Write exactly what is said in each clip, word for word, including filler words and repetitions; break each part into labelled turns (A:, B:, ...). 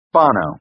A: Bono.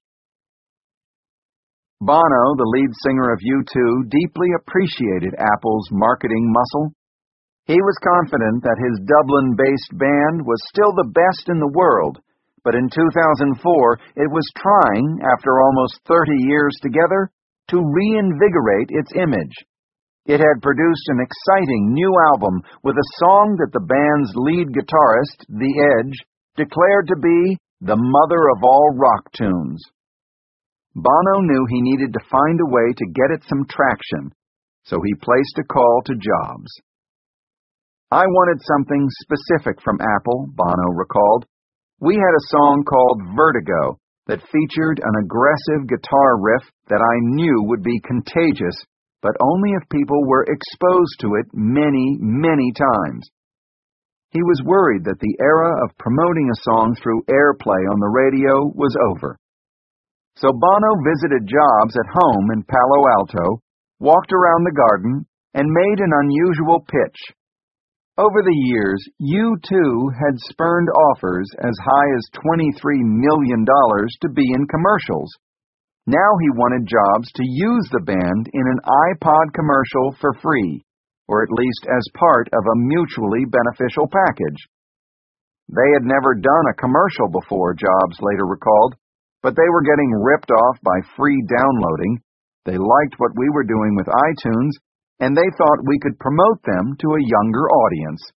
A: Bono, the lead singer of U two, deeply appreciated Apple's marketing muscle. He was confident that his Dublin-based band was still the best in the world, but in two thousand four it was trying, after almost thirty years together, to reinvigorate its image. It had produced an exciting new album with a song that the band's lead guitarist, The Edge, declared to be the mother of all rock tunes. Bono knew he needed to find a way to get it some traction, so he placed a call to Jobs. "I wanted something specific from Apple," Bono recalled. "We had a song called Vertigo that featured an aggressive guitar riff that I knew would be contagious, but only if people were exposed to it many, many times." He was worried that the era of promoting a song through airplay on the radio was over. So Bono visited Jobs at home in Palo Alto, walked around the garden, and made an unusual pitch. Over the years, U two had spurned offers as high as twenty-three million dollars to be in commercials. Now he wanted Jobs to use the band in an iPod commercial for free, or at least as part of a mutually beneficial package. They had never done a commercial before, Jobs later recalled, but they were getting ripped off by free downloading. They liked what we were doing with iTunes, and they thought we could promote them to a younger audience.